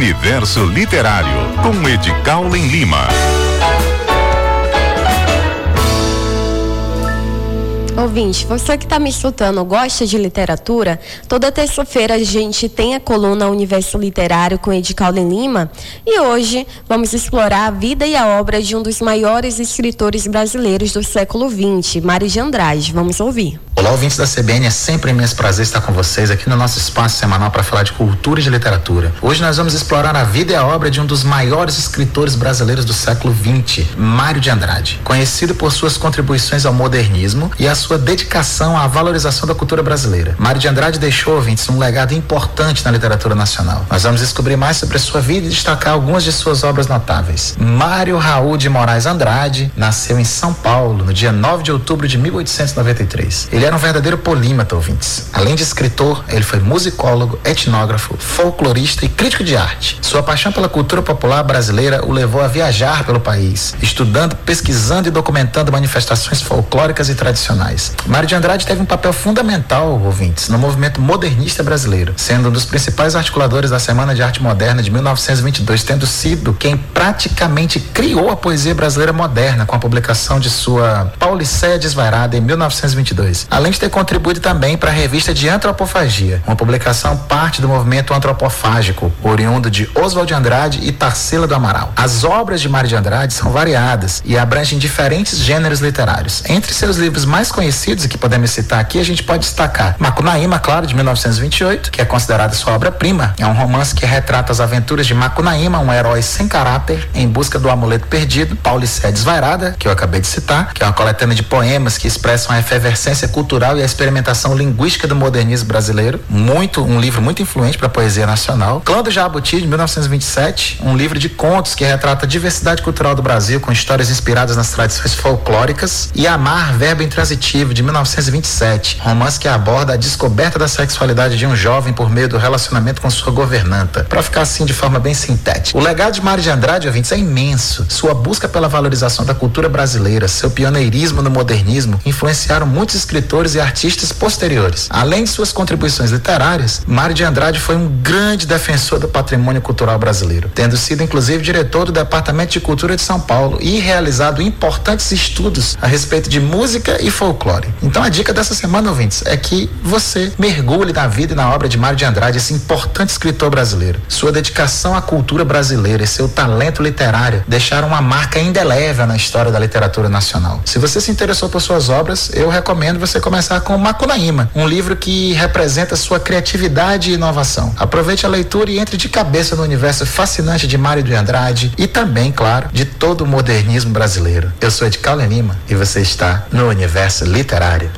Universo Literário, com Edicaulen Lima. Ouvinte, você que está me escutando, gosta de literatura? Toda terça-feira a gente tem a coluna Universo Literário com Edicaulen Lima e hoje vamos explorar a vida e a obra de um dos maiores escritores brasileiros do século XX, Mário de Andrade. Vamos ouvir. Olá, ouvintes da CBN, é sempre um imenso prazer estar com vocês aqui no nosso espaço semanal para falar de cultura e de literatura. Hoje nós vamos explorar a vida e a obra de um dos maiores escritores brasileiros do século XX, Mário de Andrade, conhecido por suas contribuições ao modernismo e a sua dedicação à valorização da cultura brasileira. Mário de Andrade deixou, ouvintes, um legado importante na literatura nacional. Nós vamos descobrir mais sobre a sua vida e destacar algumas de suas obras notáveis. Mário Raul de Moraes Andrade nasceu em São Paulo no dia 9 de outubro de 1893. Ele era um verdadeiro polímata, ouvintes. Além de escritor, ele foi musicólogo, etnógrafo, folclorista e crítico de arte. Sua paixão pela cultura popular brasileira o levou a viajar pelo país, estudando, pesquisando e documentando manifestações folclóricas e tradicionais. Mário de Andrade teve um papel fundamental, ouvintes, no movimento modernista brasileiro, sendo um dos principais articuladores da Semana de Arte Moderna de 1922, tendo sido quem praticamente criou a poesia brasileira moderna com a publicação de sua Pauliceia Desvairada em 1922, além de ter contribuído também para a revista de Antropofagia, uma publicação parte do movimento antropofágico, oriundo de Oswald de Andrade e Tarsila do Amaral. As obras de Mário de Andrade são variadas e abrangem diferentes gêneros literários. Entre seus livros mais conhecidos e que podemos citar aqui, a gente pode destacar Macunaíma, claro, de 1928, que é considerada sua obra-prima. É um romance que retrata as aventuras de Macunaíma, um herói sem caráter, em busca do amuleto perdido. Pauliceia Desvairada, que eu acabei de citar, que é uma coletânea de poemas que expressam a efervescência cultural e a experimentação linguística do modernismo brasileiro. Um livro muito influente para a poesia nacional. Clã do Jabuti, de 1927, um livro de contos que retrata a diversidade cultural do Brasil, com histórias inspiradas nas tradições folclóricas. E Amar, Verbo Intransitivo, de 1927, romance que aborda a descoberta da sexualidade de um jovem por meio do relacionamento com sua governanta. Para ficar assim de forma bem sintética. O legado de Mário de Andrade, ouvintes, é imenso. Sua busca pela valorização da cultura brasileira, seu pioneirismo no modernismo, influenciaram muitos escritores e artistas posteriores. Além de suas contribuições literárias, Mário de Andrade foi um grande defensor do patrimônio cultural brasileiro, tendo sido inclusive diretor do Departamento de Cultura de São Paulo e realizado importantes estudos a respeito de música e folclore. Então a dica dessa semana, ouvintes, é que você mergulhe na vida e na obra de Mário de Andrade, esse importante escritor brasileiro. Sua dedicação à cultura brasileira e seu talento literário deixaram uma marca indelével na história da literatura nacional. Se você se interessou por suas obras, eu recomendo você começar com Macunaíma, um livro que representa sua criatividade e inovação. Aproveite a leitura e entre de cabeça no universo fascinante de Mário de Andrade e também, claro, de todo o modernismo brasileiro. Eu sou Edicaulen Lima e você está no Universo Literário.